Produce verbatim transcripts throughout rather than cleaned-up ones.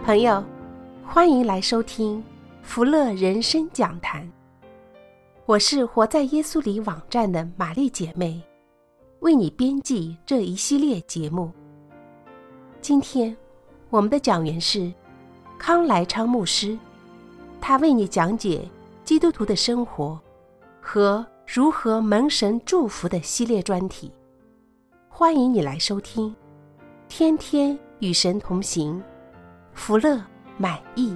朋友，欢迎来收听福乐人生讲坛。我是活在耶稣里网站的玛丽姐妹，为你编辑这一系列节目。今天我们的讲员是康来昌牧师，他为你讲解基督徒的生活和如何蒙神祝福的系列专题。欢迎你来收听，天天与神同行，福乐满意。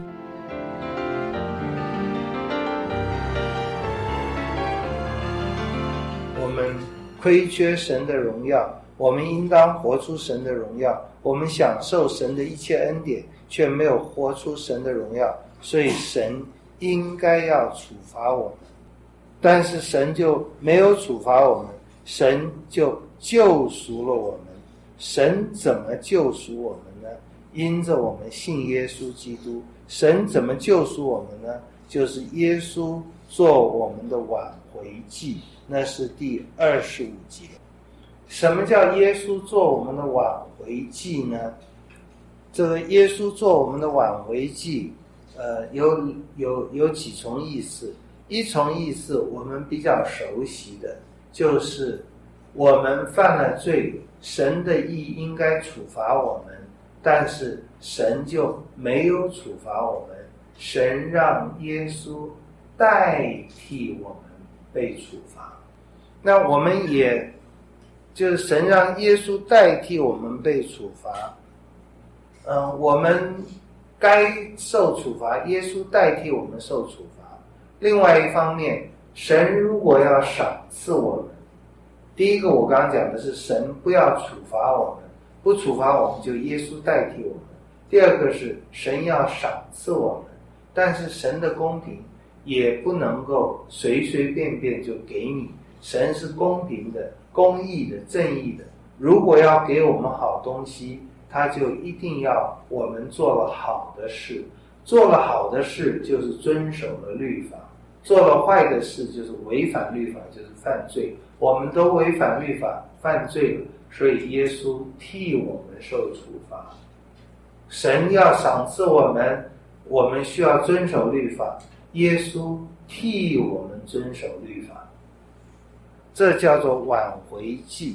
我们亏缺神的荣耀，我们应当活出神的荣耀。我们享受神的一切恩典，却没有活出神的荣耀，所以神应该要处罚我们。但是神就没有处罚我们，神就救赎了我们。神怎么救赎我们呢？因着我们信耶稣基督。神怎么救赎我们呢？就是耶稣做我们的挽回祭，那是第二十五节。什么叫耶稣做我们的挽回祭呢？这个耶稣做我们的挽回祭，呃，有有有几重意思。一重意思我们比较熟悉的，就是我们犯了罪，神的义应该处罚我们，但是神就没有处罚我们，神让耶稣代替我们被处罚。那我们也就是神让耶稣代替我们被处罚，嗯，我们该受处罚，耶稣代替我们受处罚。另外一方面，神如果要赏赐我们，第一个我刚刚讲的是神不要处罚我们，不处罚我们就耶稣代替我们。第二个是神要赏赐我们，但是神的公平也不能够随随便便就给你，神是公平的、公义的、正义的。如果要给我们好东西，他就一定要我们做了好的事，做了好的事就是遵守了律法，做了坏的事就是违反律法，就是犯罪。我们都违反律法犯罪了，所以耶稣替我们受处罚。神要赏赐我们，我们需要遵守律法，耶稣替我们遵守律法，这叫做挽回祭。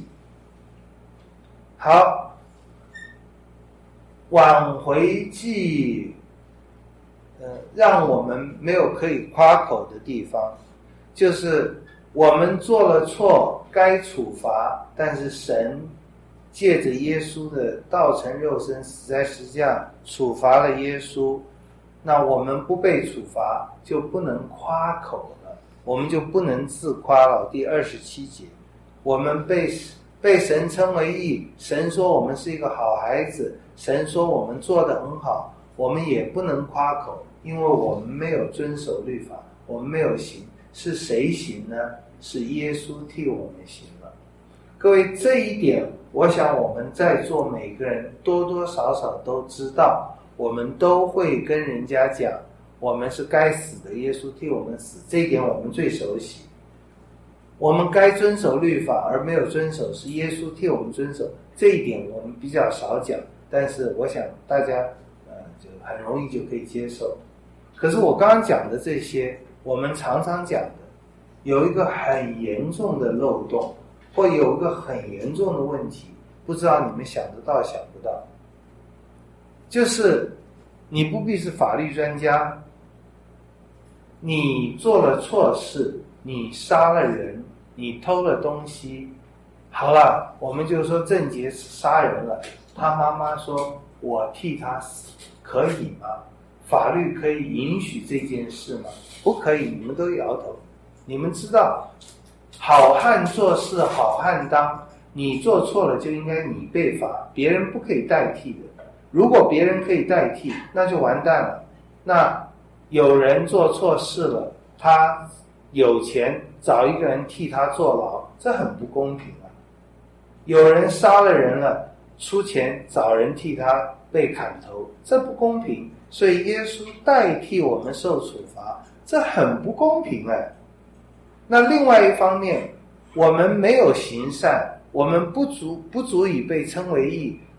好，挽回祭呃，让我们没有可以夸口的地方，就是我们做了错该处罚，但是神借着耶稣的道成肉身死在十字架处罚了耶稣，那我们不被处罚就不能夸口了，我们就不能自夸了。第二十七节，我们被被神称为义，神说我们是一个好孩子，神说我们做得很好，我们也不能夸口，因为我们没有遵守律法，我们没有行。是谁行呢？是耶稣替我们行了。各位，这一点我想我们在座每个人多多少少都知道，我们都会跟人家讲我们是该死的，耶稣替我们死，这一点我们最熟悉。我们该遵守律法而没有遵守，是耶稣替我们遵守，这一点我们比较少讲，但是我想大家呃就很容易就可以接受。可是我刚刚讲的这些，我们常常讲的有一个很严重的漏洞，或有一个很严重的问题，不知道你们想得到想不到。就是你不必是法律专家，你做了错事，你杀了人，你偷了东西，好了，我们就说郑杰杀人了，他妈妈说我替他死，可以吗？法律可以允许这件事吗？不可以，你们都摇头。你们知道，好汉做事好汉当，你做错了就应该你被罚，别人不可以代替的。如果别人可以代替，那就完蛋了。那有人做错事了，他有钱找一个人替他坐牢，这很不公平啊。有人杀了人了，出钱找人替他被砍头，这不公平。所以耶稣代替我们受处罚，这很不公平哎。那另外一方面，我们没有行善，我们不足不足以被称为义，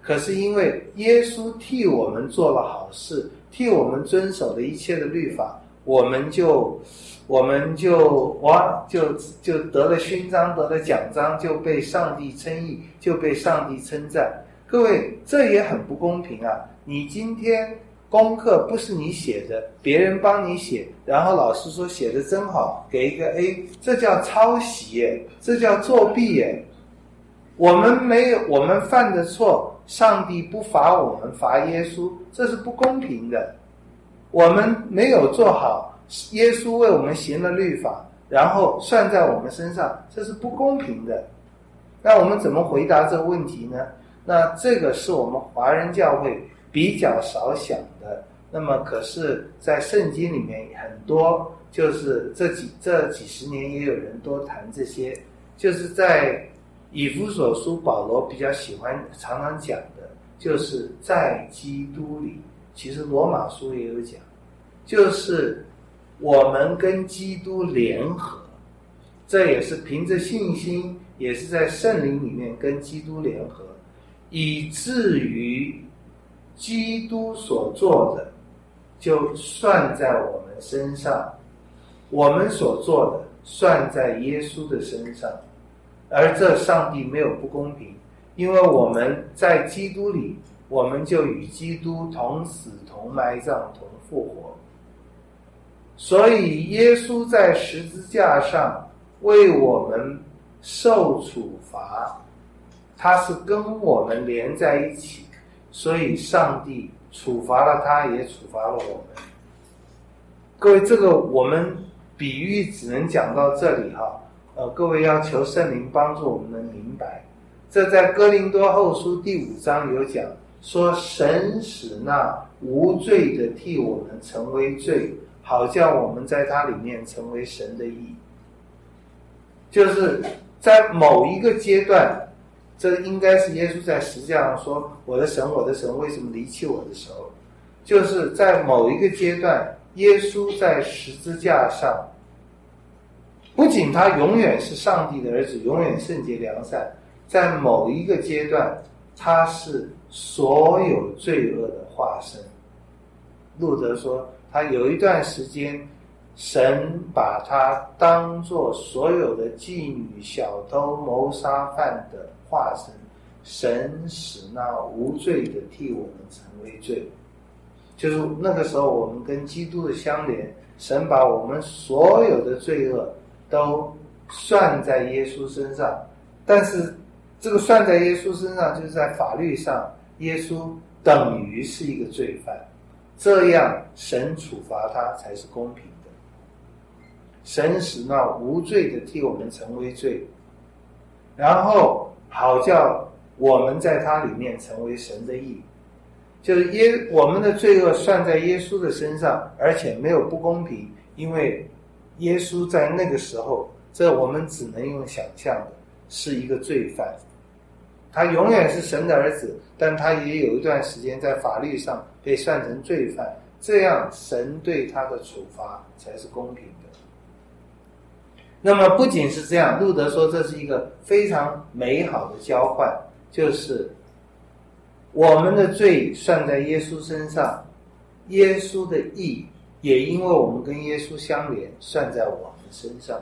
可是因为耶稣替我们做了好事，替我们遵守了一切的律法，我们就我们就哇就就得了勋章，得了奖章，就被上帝称义，就被上帝称赞。各位，这也很不公平啊！你今天功课不是你写的，别人帮你写，然后老师说写得真好，给一个 A， 这叫抄袭耶，这叫作弊耶。我们没有，我们犯的错，上帝不罚我们，罚耶稣，这是不公平的。我们没有做好，耶稣为我们行了律法，然后算在我们身上，这是不公平的。那我们怎么回答这个问题呢？那这个是我们华人教会比较少想的。那么可是在圣经里面很多，就是这几这几十年也有人多谈这些，就是在以弗所书保罗比较喜欢常常讲的，就是在基督里，其实罗马书也有讲，就是我们跟基督联合，这也是凭着信心，也是在圣灵里面跟基督联合，以至于基督所做的就算在我们身上，我们所做的算在耶稣的身上。而这上帝没有不公平，因为我们在基督里，我们就与基督同死同埋葬同复活。所以耶稣在十字架上为我们受处罚，他是跟我们连在一起，所以上帝处罚了他，也处罚了我们。各位，这个我们比喻只能讲到这里哈。呃，各位要求圣灵帮助我们能明白，这在哥林多后书第五章有讲，说神使那无罪的替我们成为罪，好叫我们在他里面成为神的义。就是在某一个阶段，这应该是耶稣在十字架上说我的神我的神为什么离弃我的时候，就是在某一个阶段，耶稣在十字架上，不仅他永远是上帝的儿子，永远圣洁良善，在某一个阶段，他是所有罪恶的化身。路德说，他有一段时间，神把他当作所有的妓女、小偷、谋杀犯的化身，神使那无罪的替我们成为罪。就是那个时候，我们跟基督的相连，神把我们所有的罪恶都算在耶稣身上，但是这个算在耶稣身上，就是在法律上，耶稣等于是一个罪犯，这样神处罚他才是公平的。神使那无罪的替我们成为罪，然后好叫我们在他里面成为神的义。就是耶我们的罪恶算在耶稣的身上，而且没有不公平，因为耶稣在那个时候，这我们只能用想象的，是一个罪犯。他永远是神的儿子，但他也有一段时间在法律上被算成罪犯，这样神对他的处罚才是公平的。那么不仅是这样，路德说这是一个非常美好的交换，就是我们的罪算在耶稣身上，耶稣的义也因为我们跟耶稣相连，算在我们身上。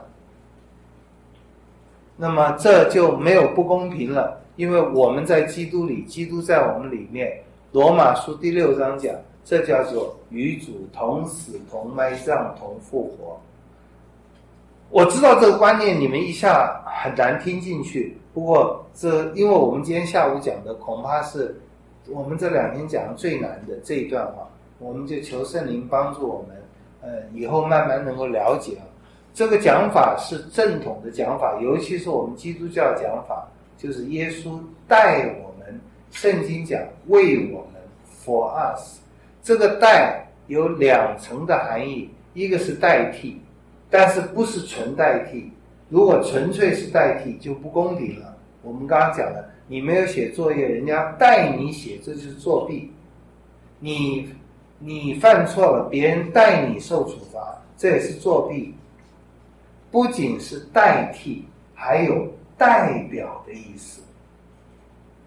那么这就没有不公平了，因为我们在基督里，基督在我们里面。罗马书第六章讲，这叫做与主同死同埋葬同复活。我知道这个观念你们一下很难听进去，不过这因为我们今天下午讲的恐怕是我们这两天讲的最难的这一段话，我们就求圣灵帮助我们，呃，以后慢慢能够了解啊。这个讲法是正统的讲法，尤其是我们基督教讲法，就是耶稣带我们，圣经讲为我们 for us， 这个带有两层的含义，一个是代替，但是不是纯代替，如果纯粹是代替就不公平了。我们刚刚讲了，你没有写作业，人家代你写，这就是作弊。你你犯错了，别人代你受处罚，这也是作弊。不仅是代替，还有代表的意思。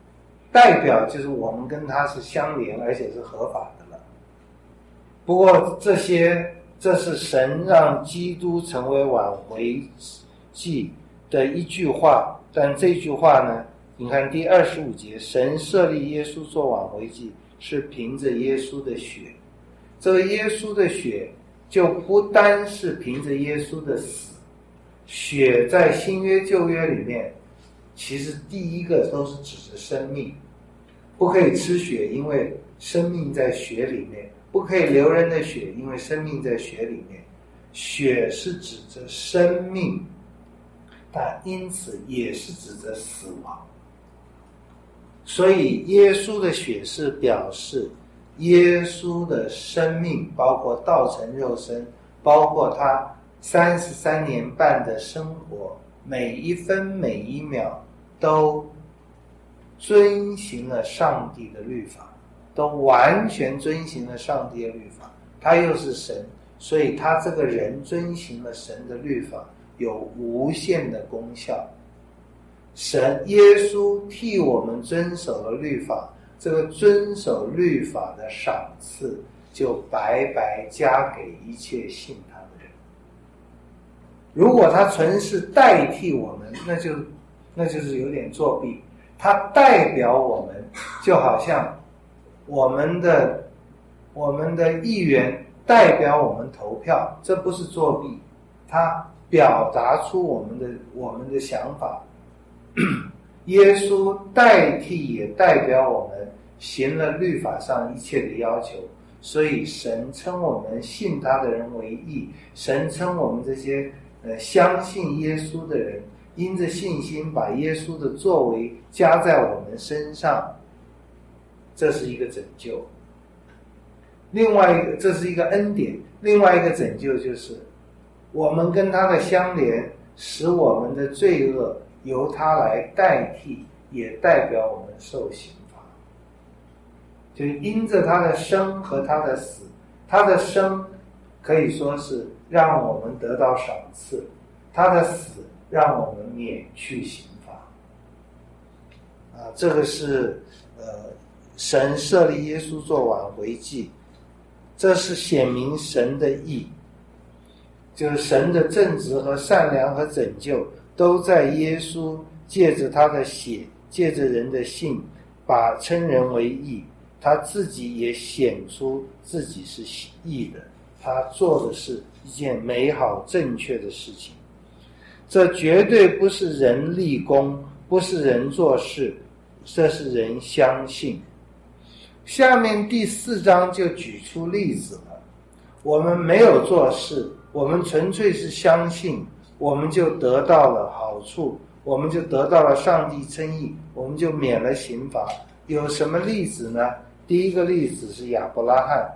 代表就是我们跟他是相连，而且是合法的了。不过这些，这是神让基督成为挽回祭的一句话，但这句话呢，你看第二十五节，神设立耶稣做挽回祭，是凭着耶稣的血。这个耶稣的血就不单是凭着耶稣的死，血在新约旧约里面其实第一个都是指着生命，不可以吃血，因为生命在血里面，不可以流人的血，因为生命在血里面。血是指着生命，但因此也是指着死亡。所以耶稣的血是表示耶稣的生命，包括道成肉身，包括他三十三年半的生活，每一分每一秒都遵行了上帝的律法，都完全遵行了上帝的律法。他又是神，所以他这个人遵行了神的律法，有无限的功效。神耶稣替我们遵守了律法，这个遵守律法的赏赐就白白加给一切信他的人。如果他纯是代替我们，那就那就是有点作弊。他代表我们，就好像我们的我们的议员代表我们投票，这不是作弊，他表达出我们的我们的想法。耶稣代替也代表我们行了律法上一切的要求，所以神称我们信他的人为义，神称我们这些呃相信耶稣的人，因着信心把耶稣的作为加在我们身上，这是一个拯救。另外一个，这是一个恩典。另外一个拯救就是我们跟他的相连，使我们的罪恶由他来代替，也代表我们受刑罚。就是因着他的生和他的死，他的生可以说是让我们得到赏赐，他的死让我们免去刑罚。啊，这个是呃神设立耶稣做挽回祭，这是显明神的义，就是神的正直和善良和拯救都在耶稣借着他的血，借着人的信，把称人为义。他自己也显出自己是义的，他做的是一件美好正确的事情。这绝对不是人立功，不是人做事，这是人相信。下面第四章就举出例子了。我们没有做事，我们纯粹是相信，我们就得到了好处，我们就得到了上帝称义，我们就免了刑罚。有什么例子呢？第一个例子是亚伯拉罕。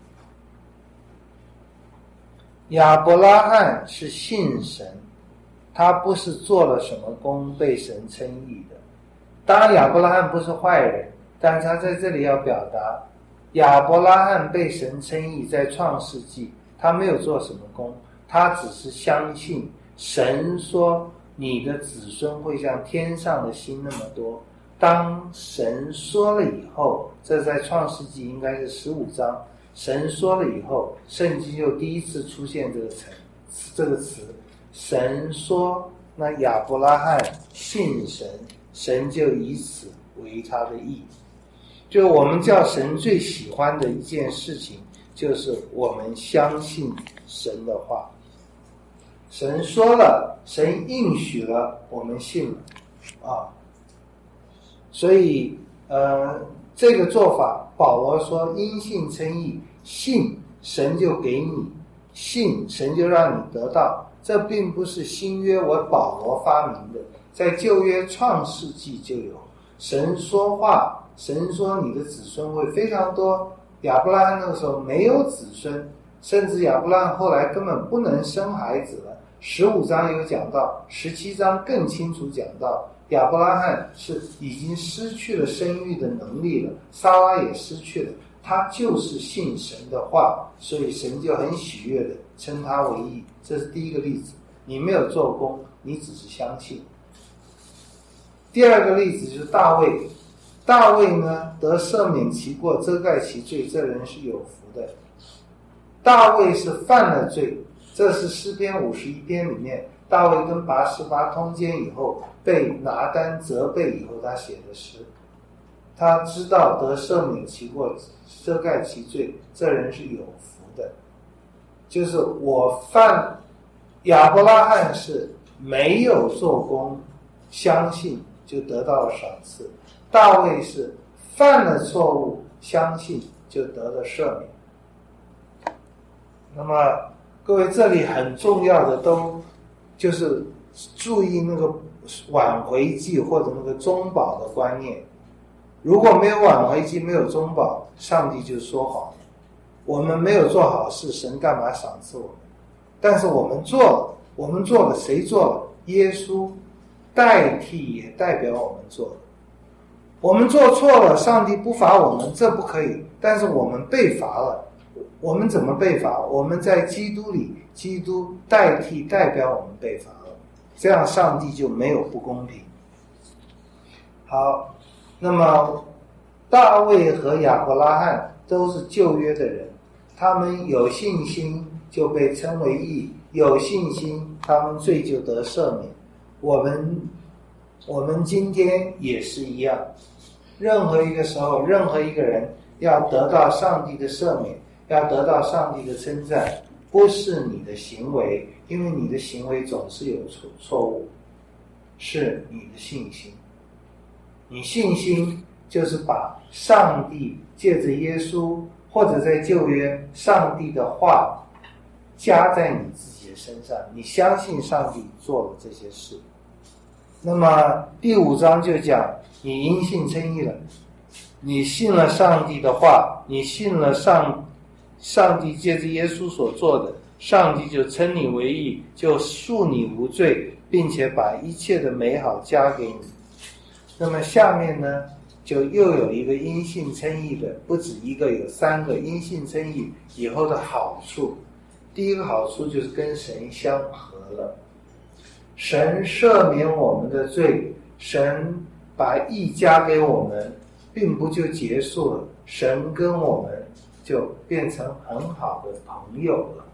亚伯拉罕是信神，他不是做了什么功被神称义的。当然亚伯拉罕不是坏人，但他在这里要表达亚伯拉罕被神称义，在创世纪他没有做什么功，他只是相信神说你的子孙会像天上的星那么多。当神说了以后，这在创世纪应该是十五章，神说了以后，圣经就第一次出现这个词这个词神说，那亚伯拉罕信神，神就以此为他的义。就我们叫神最喜欢的一件事情，就是我们相信神的话。神说了，神应许了，我们信了啊。所以呃，这个做法，保罗说因信称义，信神就给你，信神就让你得到。这并不是新约我保罗发明的，在旧约创世纪就有。神说话，神说你的子孙会非常多。亚伯拉罕那个时候没有子孙，甚至亚伯拉罕后来根本不能生孩子了。十五章有讲到，十七章更清楚讲到，亚伯拉罕是已经失去了生育的能力了，撒拉也失去了，他就是信神的话，所以神就很喜悦的称他为义。这是第一个例子，你没有做工，你只是相信。第二个例子就是大卫。 大卫呢，得赦免其过，遮盖其罪，这人是有福的。大卫是犯了罪，这是诗篇五十一篇里面，大卫跟拔示巴通奸以后，被拿单责备以后，他写的诗。他知道得赦免其过，遮盖其罪，这人是有福的。就是我犯，亚伯拉罕是没有做工，相信就得到了赏赐。大卫是犯了错误，相信就得了赦免。那么各位，这里很重要的都就是注意那个挽回祭或者那个中保的观念。如果没有挽回祭，没有中保，上帝就说谎，我们没有做好事，神干嘛赏赐我们？但是我们做了，我们做了，谁做了？耶稣代替也代表我们做了。我们做错了，上帝不罚我们，这不可以，但是我们被罚了。我们怎么被罚？我们在基督里，基督代替代表我们被罚了，这样上帝就没有不公平。好，那么大卫和亚伯拉罕都是旧约的人，他们有信心就被称为义，有信心他们罪就得赦免。我们我们今天也是一样，任何一个时候，任何一个人要得到上帝的赦免，要得到上帝的称赞，不是你的行为，因为你的行为总是有错错误，是你的信心。你信心就是把上帝借着耶稣，或者在旧约上帝的话加在你自己的身上，你相信上帝做了这些事。那么第五章就讲你因信称义了，你信了上帝的话，你信了上上帝借着耶稣所做的，上帝就称你为义，就恕你无罪，并且把一切的美好加给你。那么下面呢，就又有一个因信称义的，不止一个，有三个因信称义以后的好处。第一个好处就是跟神相合了，神赦免我们的罪，神把义加给我们，并不就结束了，神跟我们就变成很好的朋友了。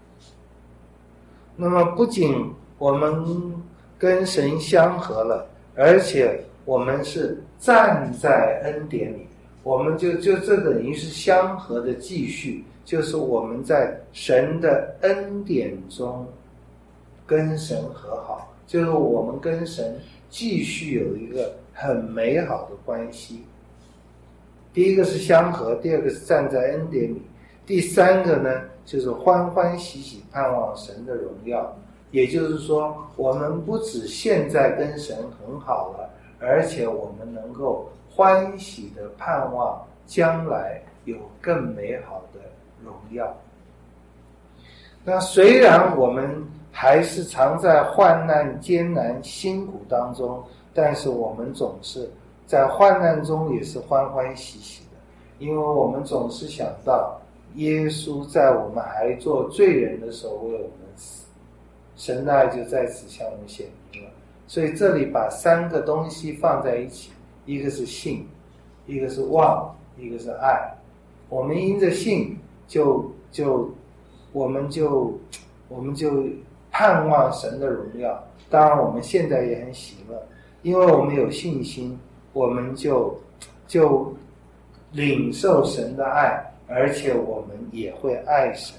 那么不仅我们跟神相合了，而且我们是站在恩典里，我们就就这等于是相合的继续，就是我们在神的恩典中跟神和好，就是我们跟神继续有一个很美好的关系。第一个是相合，第二个是站在恩典里，第三个呢就是欢欢喜喜盼望神的荣耀。也就是说，我们不止现在跟神很好了，而且我们能够欢喜的盼望将来有更美好的荣耀。那虽然我们还是常在患难、艰难、辛苦当中，但是我们总是在患难中也是欢欢喜喜的，因为我们总是想到耶稣在我们还做罪人的时候为我们死，神的爱就在此向我们显明了。所以这里把三个东西放在一起，一个是信，一个是望，一个是爱。我们因着信就就我们就我们就盼望神的荣耀。当然我们现在也很喜乐，因为我们有信心，我们就就领受神的爱，而且我们也会爱神。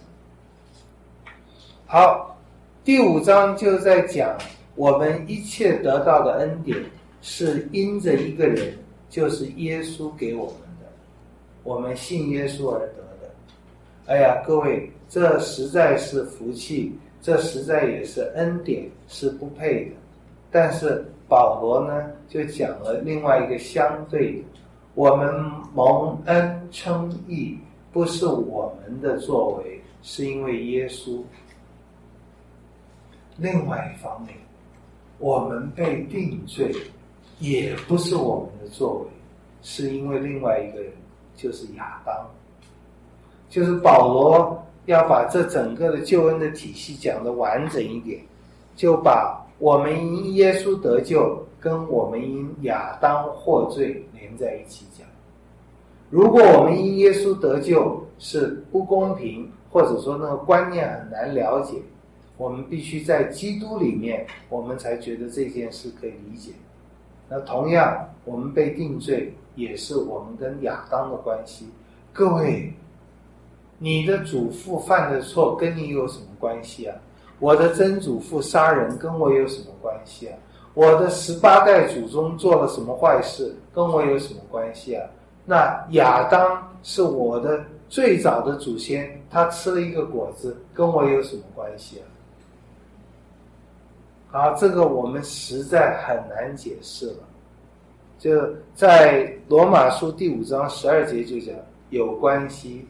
好，第五章就在讲我们一切得到的恩典是因着一个人，就是耶稣给我们的，我们信耶稣而得的。哎呀，各位，这实在是福气，这实在也是恩典，是不配的。但是保罗呢就讲了另外一个相对的，我们蒙恩称义不是我们的作为，是因为耶稣。另外一方面，我们被定罪也不是我们的作为，是因为另外一个人，就是亚当。就是保罗要把这整个的救恩的体系讲得完整一点，就把我们因耶稣得救跟我们因亚当获罪连在一起讲。如果我们因耶稣得救是不公平，或者说那个观念很难了解，我们必须在基督里面，我们才觉得这件事可以理解。那同样，我们被定罪也是我们跟亚当的关系。各位，你的祖父犯的错跟你有什么关系啊？我的曾祖父杀人跟我有什么关系啊？我的十八代祖宗做了什么坏事跟我有什么关系啊？那亚当是我的最早的祖先，他吃了一个果子跟我有什么关系啊？好，这个我们实在很难解释了。就在罗马书第五章十二节就讲有关系。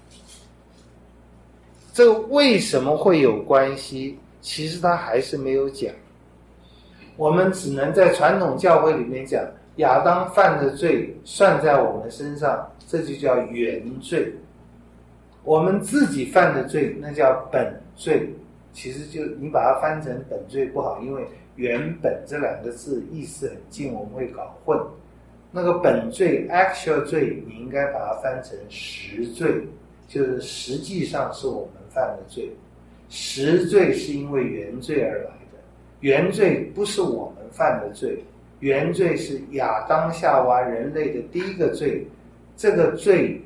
这个为什么会有关系？其实他还是没有讲。我们只能在传统教会里面讲，亚当犯的罪算在我们身上，这就叫原罪。我们自己犯的罪，那叫本罪。其实就你把它翻成本罪不好，因为原本这两个字意思很近，我们会搞混。那个本罪 actual 罪，你应该把它翻成实罪，就是实际上是我们犯的罪。实罪是因为原罪而来的，原罪不是我们犯的罪，原罪是亚当夏娃人类的第一个罪。这个罪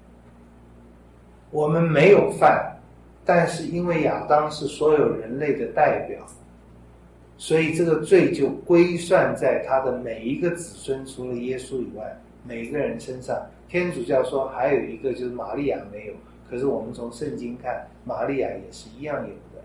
我们没有犯，但是因为亚当是所有人类的代表，所以这个罪就归算在他的每一个子孙，除了耶稣以外每一个人身上。天主教说还有一个就是玛利亚没有，可是我们从圣经看，玛利亚也是一样有的。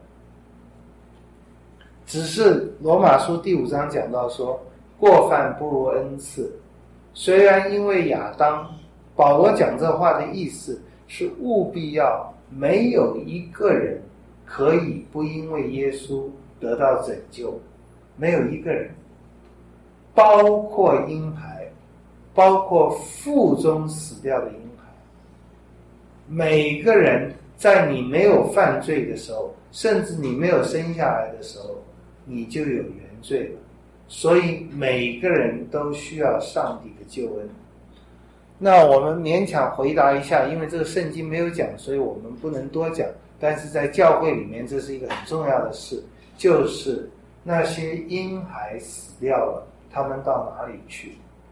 只是罗马书第五章讲到说，过犯不如恩赐。虽然因为亚当，保罗讲这话的意思是务必要没有一个人可以不因为耶稣得到拯救，没有一个人，包括婴孩，包括腹中死掉的婴孩，每个人在你没有犯罪的时候，甚至你没有生下来的时候，你就有原罪了。所以每个人都需要上帝的救恩。那我们勉强回答一下，因为这个圣经没有讲，所以我们不能多讲，但是在教会里面这是一个很重要的事，就是那些婴孩死掉了，他们到哪里去？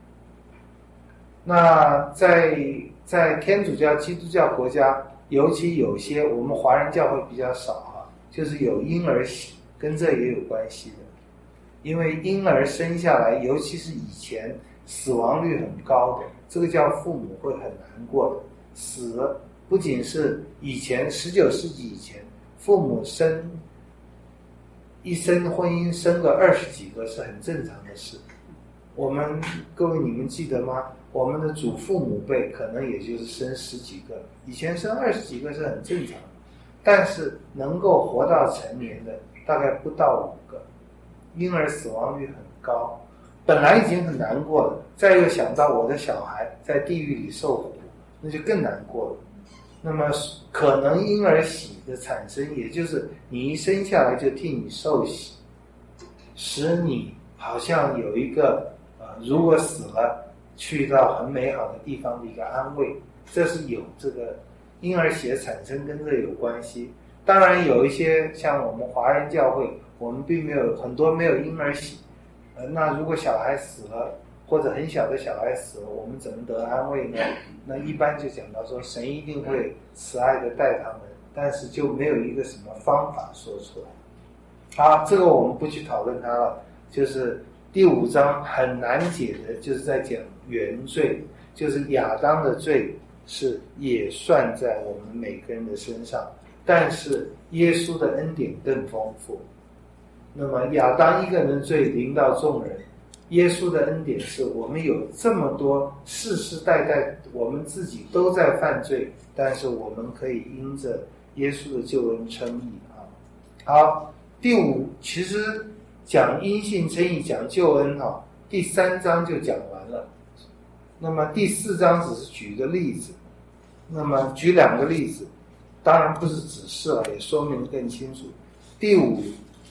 那在在天主教基督教国家，尤其有些我们华人教会比较少啊，就是有婴儿喜，跟这也有关系的。因为婴儿生下来，尤其是以前死亡率很高的，这个叫父母会很难过的。死了不仅是以前十九世纪以前，父母生一生婚姻生个二十几个是很正常的事。我们各位你们记得吗？我们的祖父母辈可能也就是生十几个，以前生二十几个是很正常的，但是能够活到成年的大概不到五个，婴儿死亡率很高，本来已经很难过了，再又想到我的小孩在地狱里受苦，那就更难过了。那么可能婴儿喜的产生，也就是你一生下来就替你受洗，使你好像有一个呃，如果死了去到很美好的地方的一个安慰，这是有这个婴儿喜的产生跟这有关系。当然有一些像我们华人教会，我们并没有很多没有婴儿喜，呃，那如果小孩死了，或者很小的小孩死了，我们怎么得安慰呢？那一般就讲到说，神一定会慈爱的待他们，但是就没有一个什么方法说出来。好，这个我们不去讨论它了。就是第五章很难解的，就是在讲原罪，就是亚当的罪是也算在我们每个人的身上，但是耶稣的恩典更丰富。那么亚当一个人的罪临到众人，耶稣的恩典是我们有这么多世世代代我们自己都在犯罪，但是我们可以因着耶稣的救恩称义啊。好，第五其实讲因信称义讲救恩哈，第三章就讲完了。那么第四章只是举一个例子，那么举两个例子，当然不是指示了，也说明更清楚。第五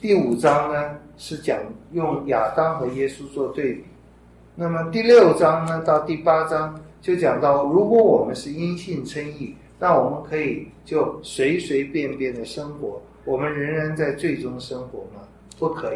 第五章呢是讲用亚当和耶稣做对比。那么第六章呢到第八章就讲到，如果我们是因信称义，那我们可以就随随便便的生活，我们仍然在罪中生活吗？不可以。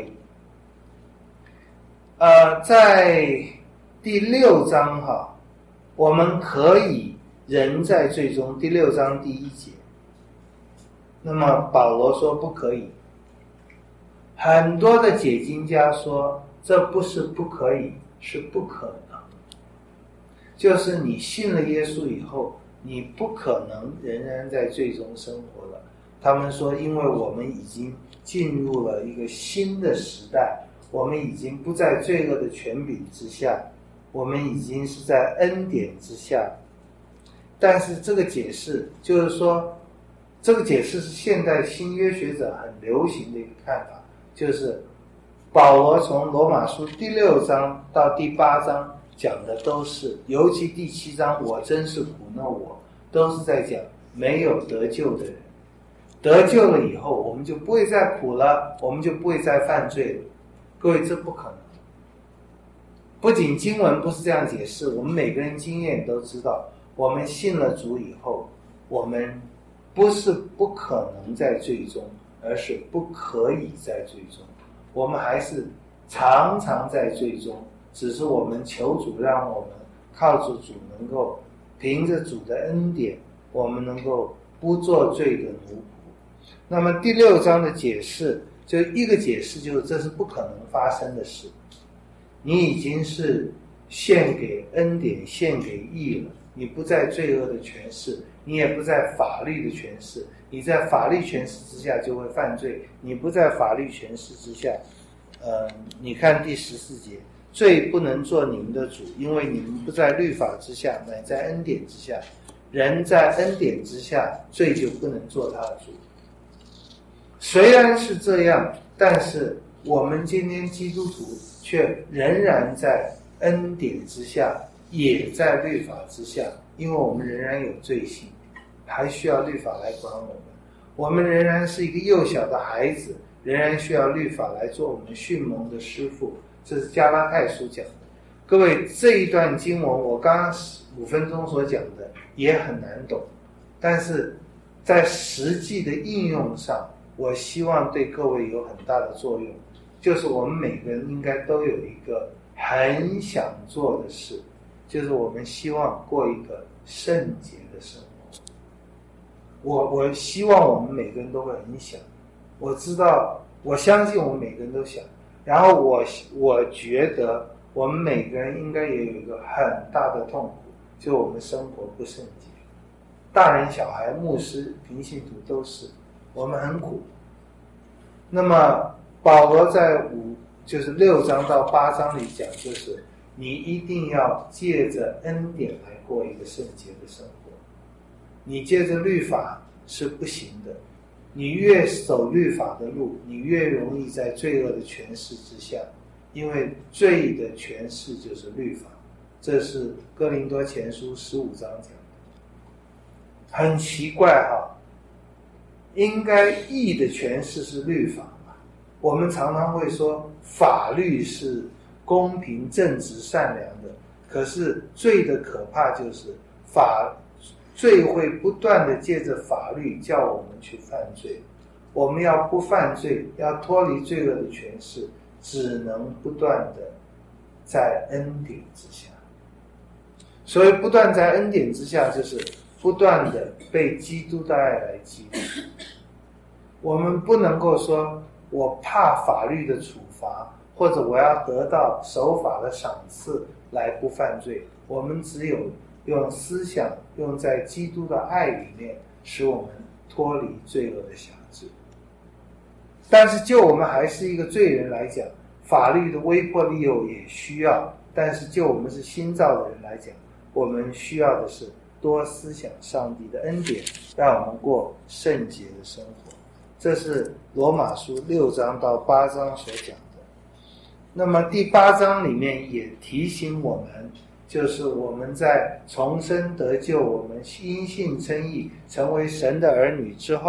呃，在第六章哈，我们可以人在罪中，第六章第一节。那么保罗说不可以。很多的解经家说，这不是不可以，是不可能。就是你信了耶稣以后，你不可能仍然在罪中生活了。他们说，因为我们已经进入了一个新的时代，我们已经不在罪恶的权柄之下，我们已经是在恩典之下。但是这个解释就是说，这个解释是现代新约学者很流行的一个看法，就是保罗从罗马书第六章到第八章讲的都是，尤其第七章我真是苦恼我，都是在讲没有得救的人。得救了以后，我们就不会再苦了，我们就不会再犯罪了。各位，这不可能。不仅经文不是这样解释，我们每个人经验都知道，我们信了主以后，我们不是不可能在罪中，而是不可以在罪中。我们还是常常在罪中，只是我们求主让我们靠着主能够凭着主的恩典，我们能够不做罪的奴仆。那么第六章的解释，就一个解释就是这是不可能发生的事。你已经是献给恩典，献给义了，你不在罪恶的权势，你也不在法律的权势。你在法律权势之下就会犯罪，你不在法律权势之下。呃，你看第十四节，罪不能做你们的主，因为你们不在律法之下，乃在恩典之下。人在恩典之下，罪就不能做他的主。虽然是这样，但是我们今天基督徒却仍然在恩典之下，也在律法之下，因为我们仍然有罪性，还需要律法来管我们。我们仍然是一个幼小的孩子，仍然需要律法来做我们训蒙的师傅。这是加拉太书讲的。各位，这一段经文我刚刚五分钟所讲的也很难懂，但是在实际的应用上，我希望对各位有很大的作用。就是我们每个人应该都有一个很想做的事，就是我们希望过一个圣洁的生活。我我希望我们每个人都会很想，我知道，我相信我们每个人都想。然后我我觉得我们每个人应该也有一个很大的痛苦，就是我们生活不圣洁。大人小孩牧师平信徒都是，我们很苦。那么保罗在五就是六章到八章里讲，就是你一定要借着恩典来过一个圣洁的生活。你借着律法是不行的，你越走律法的路，你越容易在罪恶的权势之下，因为罪的权势就是律法。这是哥林多前书十五章讲的。很奇怪哈，应该义的权势是律法嘛？我们常常会说法律是公平正直善良的，可是罪的可怕就是法罪会不断的借着法律叫我们去犯罪。我们要不犯罪，要脱离罪恶的权势，只能不断的在恩典之下。所以不断在恩典之下，就是不断的被基督的爱来激励。我们不能够说我怕法律的处罚，或者我要得到守法的赏赐来不犯罪。我们只有用思想用在基督的爱里面，使我们脱离罪恶的辖制。但是就我们还是一个罪人来讲，法律的威迫利诱也需要，但是就我们是新造的人来讲，我们需要的是多思想上帝的恩典，让我们过圣洁的生活。这是罗马书六章到八章所讲的。那么第八章里面也提醒我们，就是我们在重生得救，我们因信称义，成为神的儿女之后，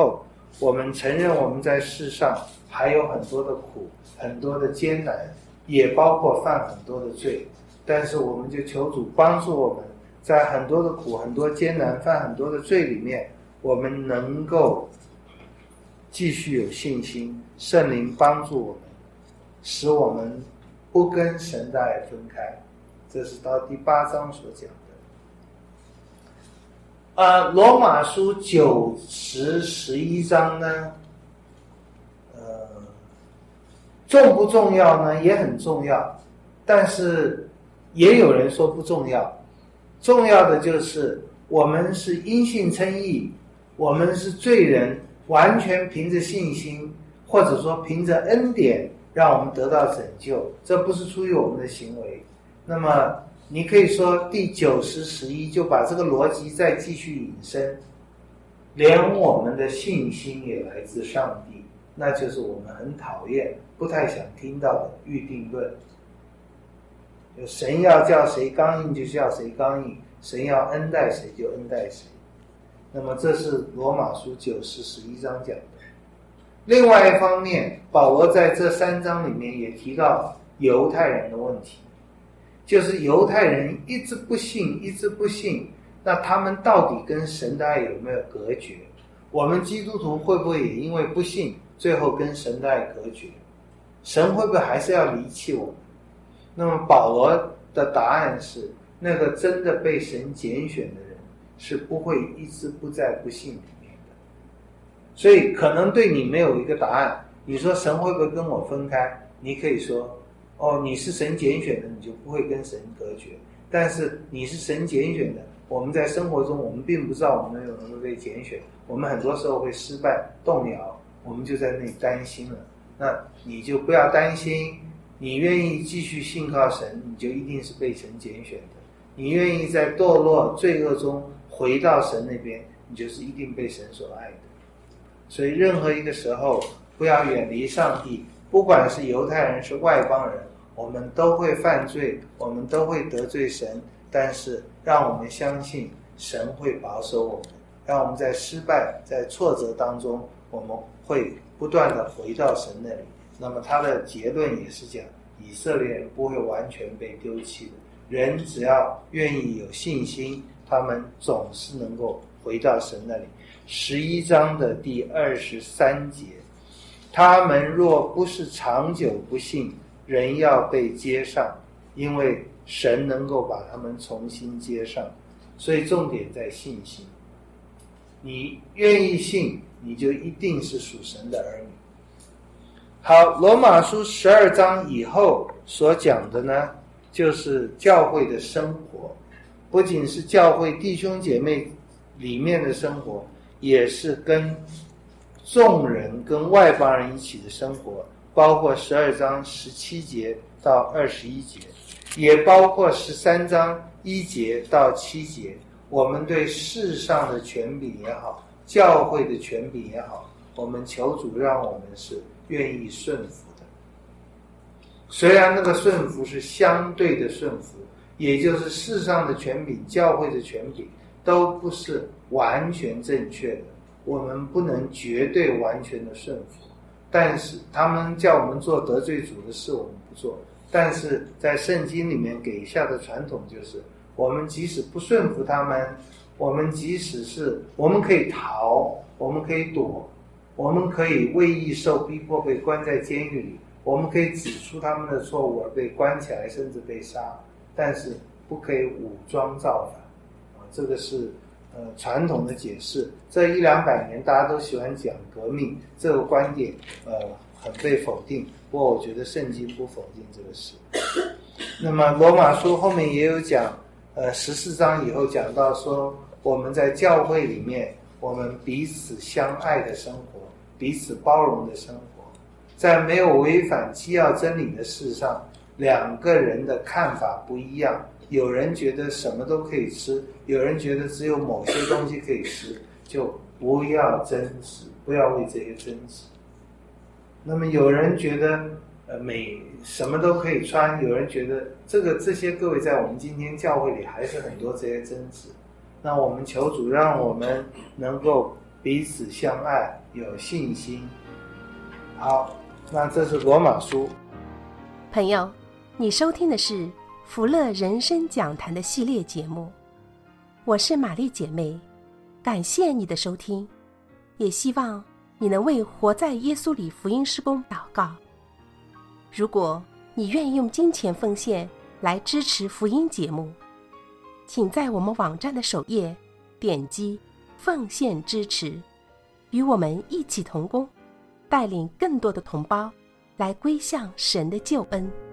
我们承认我们在世上还有很多的苦，很多的艰难，也包括犯很多的罪，但是我们就求主帮助我们，在很多的苦、很多艰难、犯很多的罪里面，我们能够继续有信心，圣灵帮助我们，使我们不跟神的爱分开。这是到第八章所讲的。呃，罗马书九十十一章呢，呃，重不重要呢？也很重要，但是也有人说不重要。重要的就是我们是因信称义，我们是罪人，完全凭着信心，或者说凭着恩典，让我们得到拯救，这不是出于我们的行为。那么你可以说第九十十一就把这个逻辑再继续引申，连我们的信心也来自上帝，那就是我们很讨厌、不太想听到的预定论。神要叫谁刚硬就叫谁刚硬，神要恩待谁就恩待谁。那么这是罗马书九十十一章讲的。另外一方面，保罗在这三章里面也提到犹太人的问题，就是犹太人一直不信，一直不信，那他们到底跟神的爱有没有隔绝？我们基督徒会不会也因为不信，最后跟神的爱隔绝？神会不会还是要离弃我们？那么保罗的答案是，那个真的被神拣选的人是不会一直不在不信里面的。所以可能对你没有一个答案，你说神会不会跟我分开？你可以说哦，你是神拣选的，你就不会跟神隔绝。但是你是神拣选的，我们在生活中我们并不知道我们有没有被拣选，我们很多时候会失败动摇，我们就在那里担心了。那你就不要担心，你愿意继续信靠神，你就一定是被神拣选的。你愿意在堕落罪恶中回到神那边，你就是一定被神所爱的。所以任何一个时候不要远离上帝，不管是犹太人是外邦人，我们都会犯罪，我们都会得罪神，但是让我们相信神会保守我们，让我们在失败在挫折当中，我们会不断的回到神那里。那么他的结论也是讲，以色列人不会完全被丢弃的，人只要愿意有信心，他们总是能够回到神那里。十一章的第二十三节，他们若不是长久不信，人要被接上，因为神能够把他们重新接上。所以重点在信心，你愿意信，你就一定是属神的儿女。好，罗马书十二章以后所讲的呢，就是教会的生活，不仅是教会弟兄姐妹里面的生活，也是跟众人跟外邦人一起的生活，包括十二章十七节到二十一节，也包括十三章一节到七节。我们对世上的权柄也好，教会的权柄也好，我们求主让我们是愿意顺服的。虽然那个顺服是相对的顺服，也就是世上的权柄、教会的权柄都不是完全正确的，我们不能绝对完全的顺服，但是他们叫我们做得罪主的事，我们不做。但是在圣经里面给下的传统就是，我们即使不顺服他们，我们即使是我们可以逃，我们可以躲，我们可以为义受逼迫被关在监狱里，我们可以指出他们的错误而被关起来甚至被杀，但是不可以武装造反。啊，这个是呃传统的解释。这一两百年大家都喜欢讲革命，这个观点呃很被否定，不过我觉得圣经不否定这个事。那么罗马书后面也有讲，呃十四章以后讲到说，我们在教会里面，我们彼此相爱的生活，彼此包容的生活，在没有违反基要真理的事上，两个人的看法不一样，有人觉得什么都可以吃，有人觉得只有某些东西可以吃，就不要争执，不要为这些争执。那么有人觉得呃每什么都可以穿，有人觉得这个这些各位在我们今天教会里还是很多这些争执。那我们求主让我们能够彼此相爱，有信心。好，那这是罗马书。 朋友，你收听的是福乐人生讲坛的系列节目，我是玛丽姐妹，感谢你的收听，也希望你能为活在耶稣里福音事工祷告。如果你愿意用金钱奉献来支持福音节目，请在我们网站的首页点击奉献支持，与我们一起同工，带领更多的同胞来归向神的救恩。